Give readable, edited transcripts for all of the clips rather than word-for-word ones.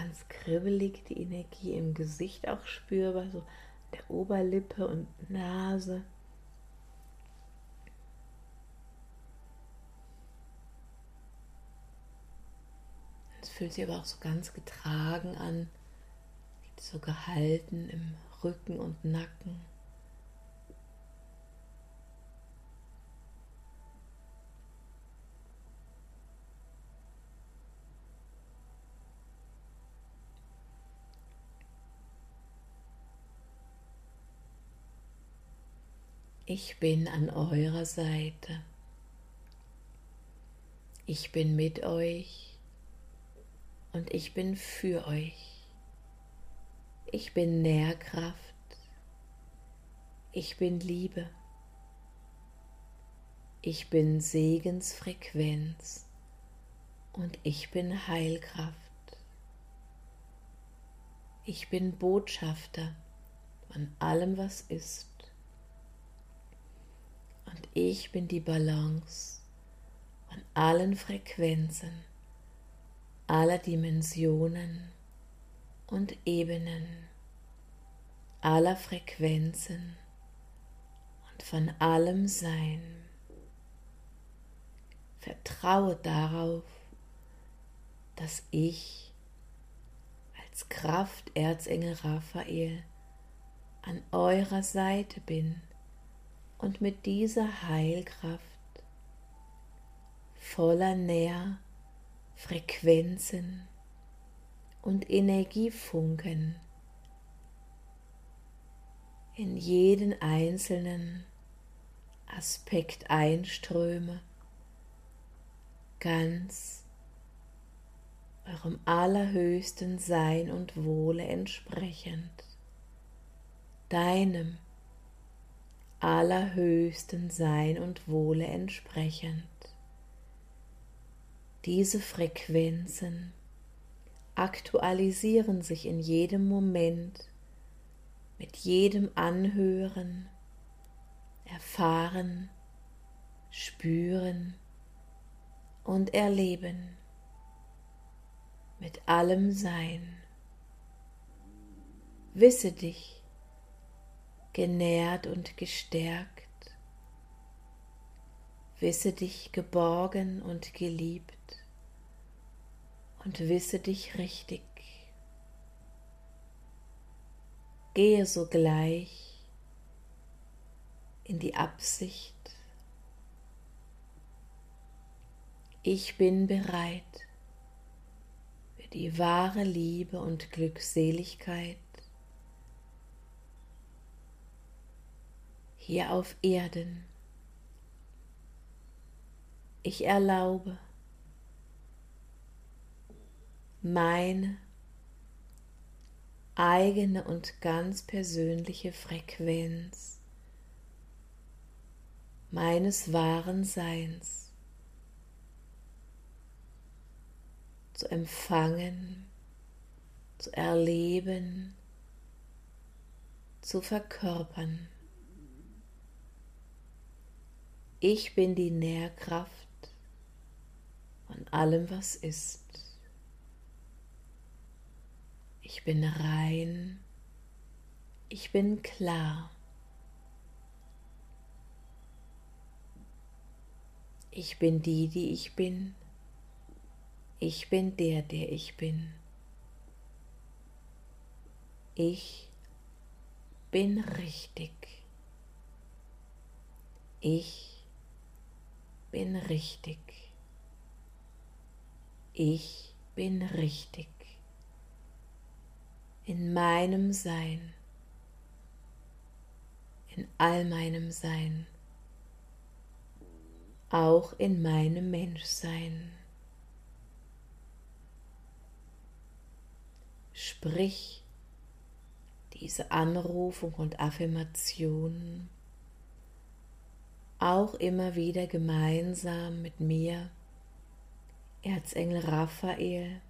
ganz kribbelig, die Energie im Gesicht auch spürbar, so der Oberlippe und Nase. Es fühlt sich aber auch so ganz getragen an, so gehalten im Rücken und Nacken. Ich bin an eurer Seite. Ich bin mit euch und ich bin für euch. Ich bin Nährkraft. Ich bin Liebe. Ich bin Segensfrequenz und ich bin Heilkraft. Ich bin Botschafter von allem, was ist. Und ich bin die Balance von allen Frequenzen, aller Dimensionen und Ebenen, aller Frequenzen und von allem Sein. Vertraue darauf, dass ich als Kraft Erzengel Raphael an eurer Seite bin und mit dieser Heilkraft voller Nährfrequenzen und Energiefunken in jeden einzelnen Aspekt einströme, ganz eurem allerhöchsten Sein und Wohle entsprechend, deinem allerhöchsten Sein und Wohle entsprechend. Diese Frequenzen aktualisieren sich in jedem Moment, mit jedem Anhören, Erfahren, Spüren und Erleben, mit allem Sein. Wisse dich genährt und gestärkt. Wisse dich geborgen und geliebt und wisse dich richtig. Gehe sogleich in die Absicht: Ich bin bereit für die wahre Liebe und Glückseligkeit hier auf Erden. Ich erlaube meine eigene und ganz persönliche Frequenz meines wahren Seins zu empfangen, zu erleben, zu verkörpern. Ich bin die Nährkraft von allem, was ist. Ich bin rein, ich bin klar. Ich bin die, die ich bin. Ich bin der, der ich bin. Ich bin richtig. Ich bin richtig. Ich bin richtig. In meinem Sein, in all meinem Sein, auch in meinem Menschsein. Sprich diese Anrufung und Affirmation auch immer wieder gemeinsam mit mir, Erzengel Raphael,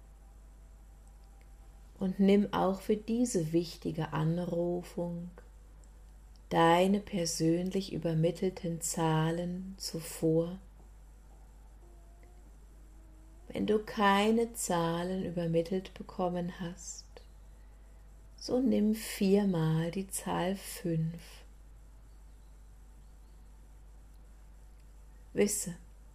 und nimm auch für diese wichtige Anrufung deine persönlich übermittelten Zahlen zuvor Wenn du keine Zahlen übermittelt bekommen hast, so nimm 4-mal die Zahl 5. Wisse,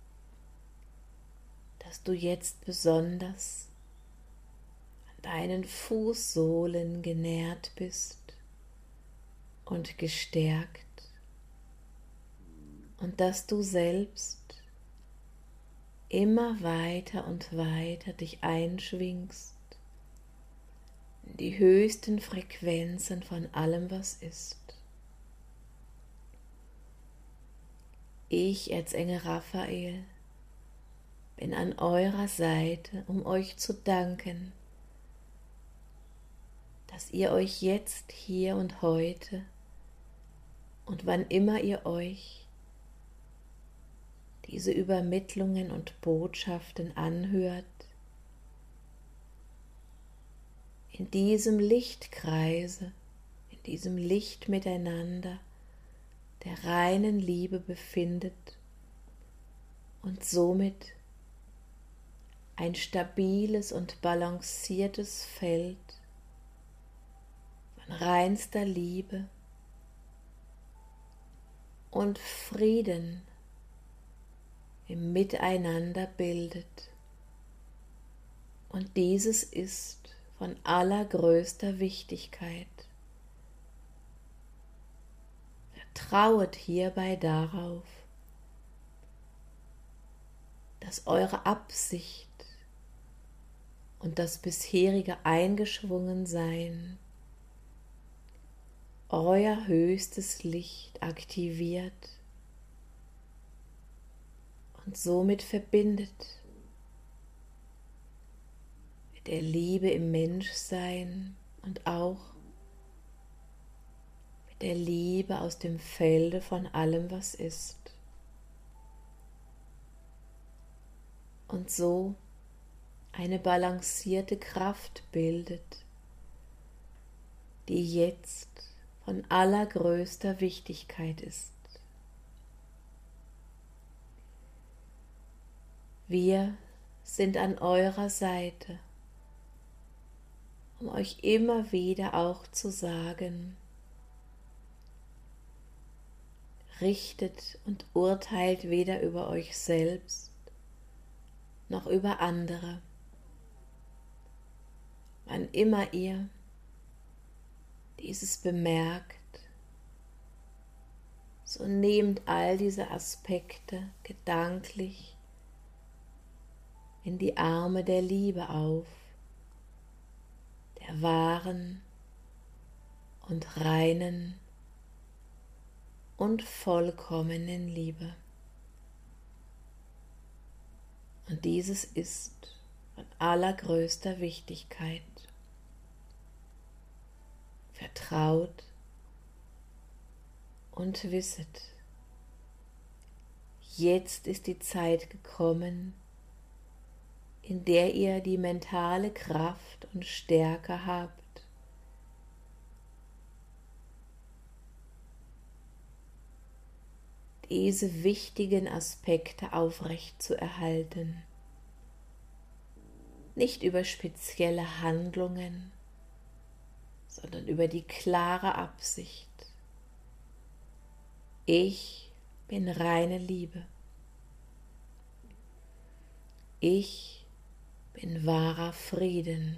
dass du jetzt besonders an deinen Fußsohlen genährt bist und gestärkt und dass du selbst immer weiter und weiter dich einschwingst in die höchsten Frequenzen von allem, was ist. Ich, Erzengel Raphael, bin an eurer Seite, um euch zu danken, dass ihr euch jetzt, hier und heute und wann immer ihr euch diese Übermittlungen und Botschaften anhört, in diesem Lichtkreise, in diesem Lichtmiteinander der reinen Liebe befindet und somit ein stabiles und balanciertes Feld von reinster Liebe und Frieden im Miteinander bildet. Und dieses ist von allergrößter Wichtigkeit. Vertrauet hierbei darauf, dass eure Absicht und das bisherige Eingeschwungensein euer höchstes Licht aktiviert und somit verbindet mit der Liebe im Menschsein und auch mit der Liebe aus dem Felde von allem, was ist. Und so eine balancierte Kraft bildet, die jetzt von allergrößter Wichtigkeit ist. Wir sind an eurer Seite, um euch immer wieder auch zu sagen, richtet und urteilt weder über euch selbst noch über andere. Wann immer ihr dieses bemerkt, so nehmt all diese Aspekte gedanklich in die Arme der Liebe auf, der wahren und reinen und vollkommenen Liebe. Und dieses ist von allergrößter Wichtigkeit. Vertraut und wisset, jetzt ist die Zeit gekommen, in der ihr die mentale Kraft und Stärke habt, diese wichtigen Aspekte aufrecht zu erhalten, nicht über spezielle Handlungen, sondern über die klare Absicht. Ich bin reine Liebe. Ich bin wahrer Frieden.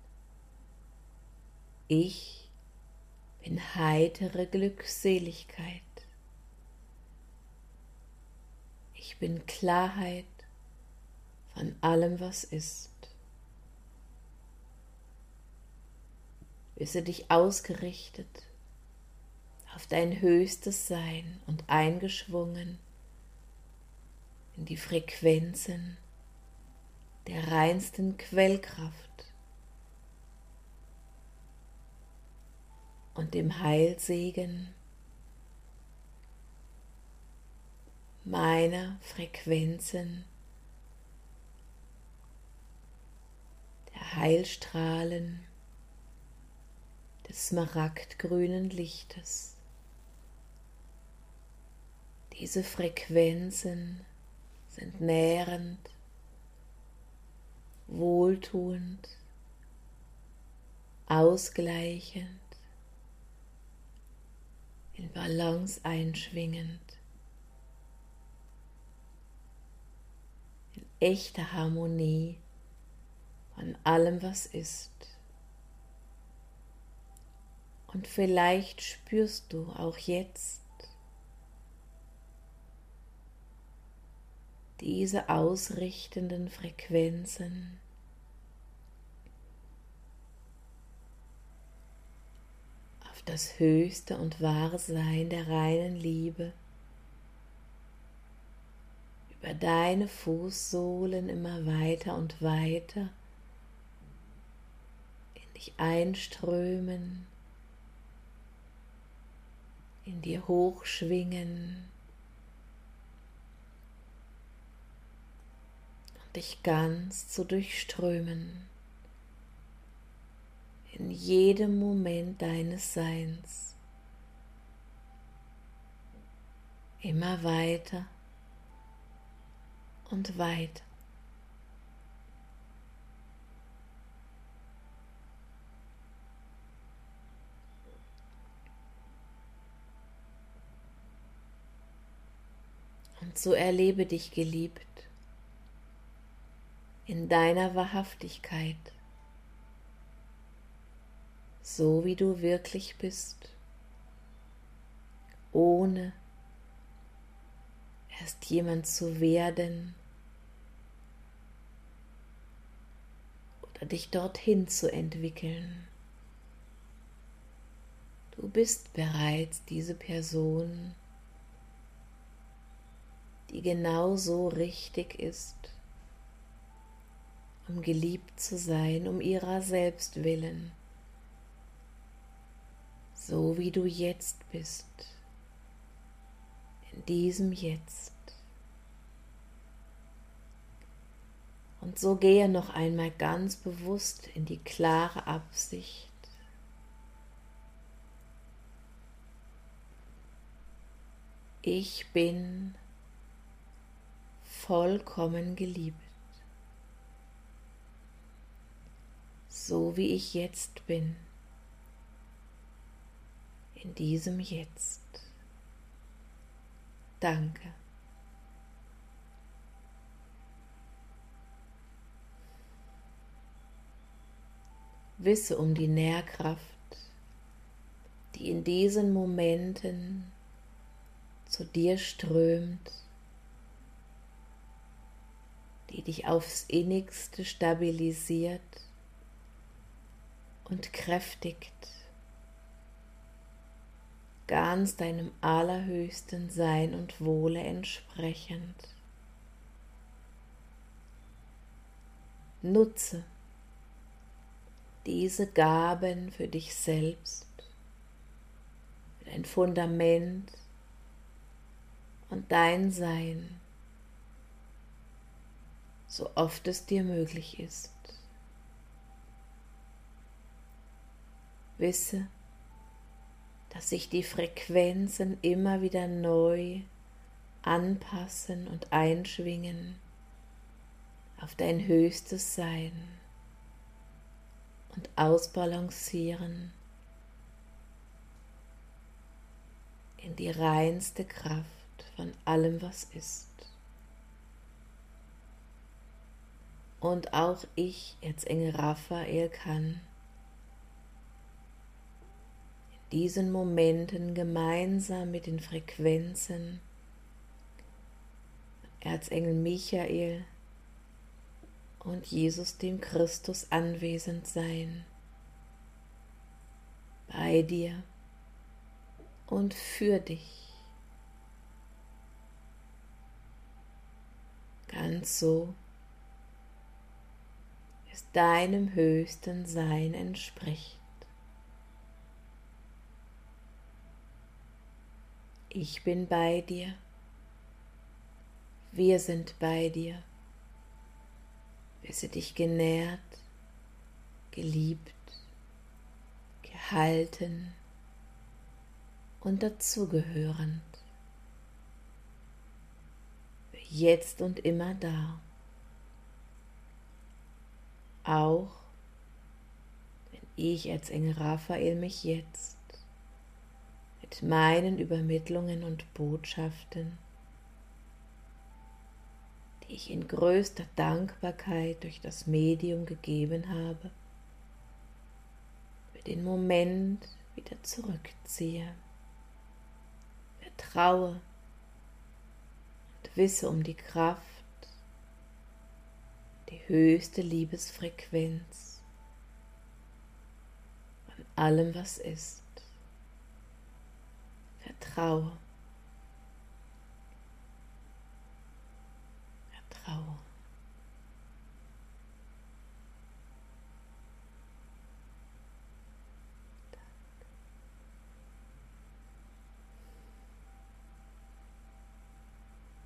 Ich bin heitere Glückseligkeit. Ich bin Klarheit von allem, was ist. Wisse dich ausgerichtet auf dein höchstes Sein und eingeschwungen in die Frequenzen der reinsten Quellkraft und dem Heilsegen meiner Frequenzen, der Heilstrahlen des smaragdgrünen Lichtes. Diese Frequenzen sind nährend wohltuend, ausgleichend, in Balance einschwingend, in echter Harmonie von allem, was ist. Und vielleicht spürst du auch jetzt diese ausrichtenden Frequenzen auf das höchste und wahre Sein der reinen Liebe über deine Fußsohlen immer weiter und weiter in dich einströmen, in dir hochschwingen und dich ganz zu durchströmen in jedem Moment deines Seins, immer weiter und weiter. Und so erlebe dich geliebt in deiner Wahrhaftigkeit, so wie du wirklich bist, ohne erst jemand zu werden oder dich dorthin zu entwickeln. Du bist bereits diese Person, die genauso richtig ist, um geliebt zu sein, um ihrer selbst willen, so wie du jetzt bist, in diesem Jetzt. Und so gehe noch einmal ganz bewusst in die klare Absicht, ich bin vollkommen geliebt, so wie ich jetzt bin, in diesem Jetzt. Danke. Wisse um die Nährkraft, die in diesen Momenten zu dir strömt, die dich aufs Innigste stabilisiert und kräftigt, ganz deinem allerhöchsten Sein und Wohle entsprechend. Nutze diese Gaben für dich selbst, für dein Fundament und dein Sein, so oft es dir möglich ist. Wisse, dass sich die Frequenzen immer wieder neu anpassen und einschwingen auf dein höchstes Sein und ausbalancieren in die reinste Kraft von allem, was ist. Und auch ich, Erzengel Raphael, kann in diesen Momenten gemeinsam mit den Frequenzen Erzengel Michael und Jesus dem Christus anwesend sein, bei dir und für dich, ganz so, wie es deinem höchsten Sein entspricht. Ich bin bei dir, wir sind bei dir. Wisse dich genährt, geliebt, gehalten und dazugehörend. Jetzt und immer da. auch wenn ich, Erzengel Raphael, mich jetzt mit meinen Übermittlungen und Botschaften, die ich in größter Dankbarkeit durch das Medium gegeben habe, für den Moment wieder zurückziehe. Vertraue und wisse um die Kraft, die höchste Liebesfrequenz von allem, was ist. Vertraue.